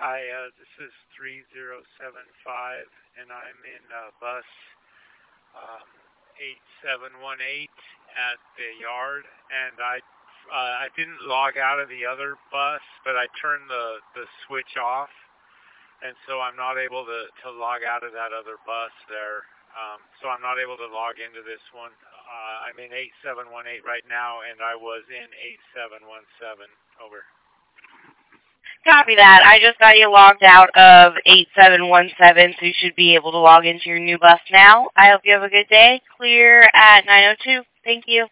Hi, this is 3075, and I'm in bus um, 8718 at the yard, and I didn't log out of the other bus, but I turned the switch off, and so I'm not able to log out of that other bus there. So I'm not able to log into this one. I'm in 8718 right now, and I was in 8717. Over. Copy that. I just got you logged out of 8717, so you should be able to log into your new bus now. I hope you have a good day. Clear at 9:02. Thank you.